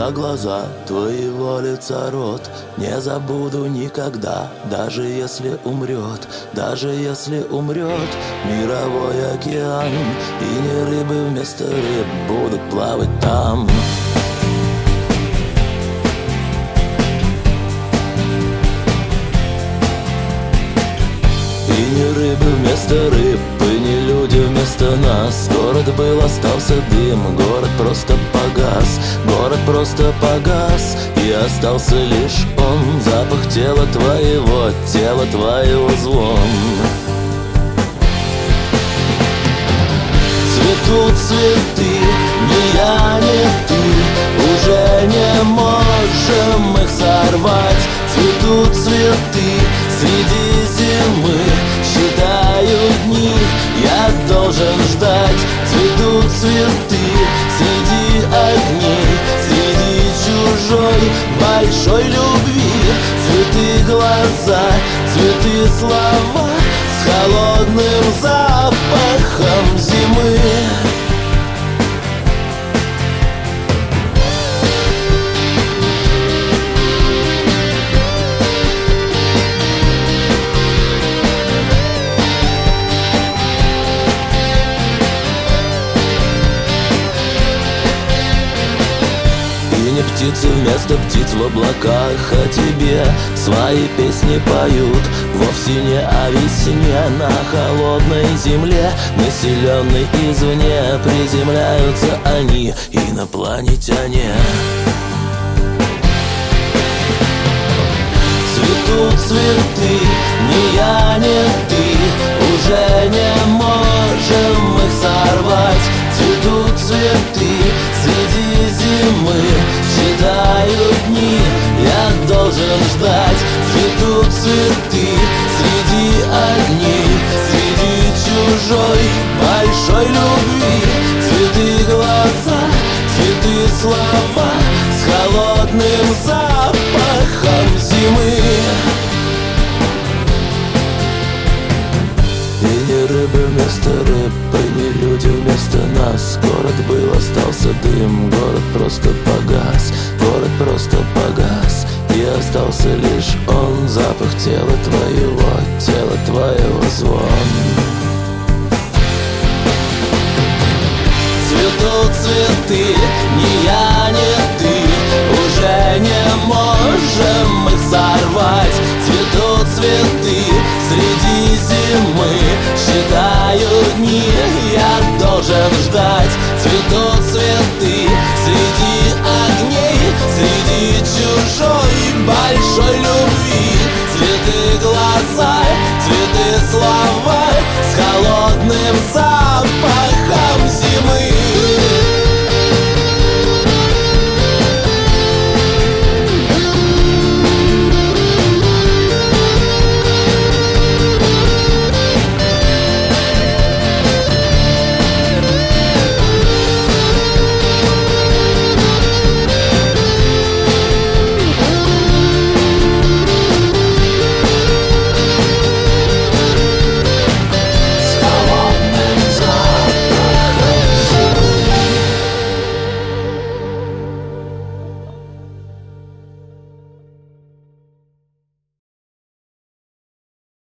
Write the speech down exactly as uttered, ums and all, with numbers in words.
на глаза твоего лица рот не забуду никогда, даже если умрет, даже если умрет мировой океан, и не рыбы вместо рыб будут плавать там. И не рыбы вместо рыб, и не люди вместо нас. Город был, остался дым, город просто погас, город просто погас, и остался лишь он, запах тела твоего, тела твоего звон. Цветут цветы, ни я, ни ты, уже не можем их сорвать. Цветут цветы среди зимы, считаю дни, я должен ждать. Цветут цветы среди огней, среди чужой большой любви. Цветы глаза, цветы слова с холодным запахом зимы. Птицы вместо птиц в облаках о тебе свои песни поют. Вовсе не о весне на холодной земле, населенной извне, приземляются они, инопланетяне. Цветут цветы, ни я, ни ты, уже не можем их сорвать. Цветут цветы среди зимы, считаю дни, я должен ждать. Цветут цветы среди огней, среди чужой большой любви. Цветы глаза, цветы слова с холодным запахом зимы. И не рыбы вместо рыб, и не люди вместо нас. Город был, остался дым, город просто погас, город просто погас, и остался лишь он, запах тела твоего, тела твоего звон. Цветут цветы, ни я, ни ты, уже не можем их сорвать. Цветут цветы среди зимы, считаю дни, я должен ждать. Цветут цветы среди огней, среди чужой большой любви. Цветы глаза, цветы слова с холодным запахом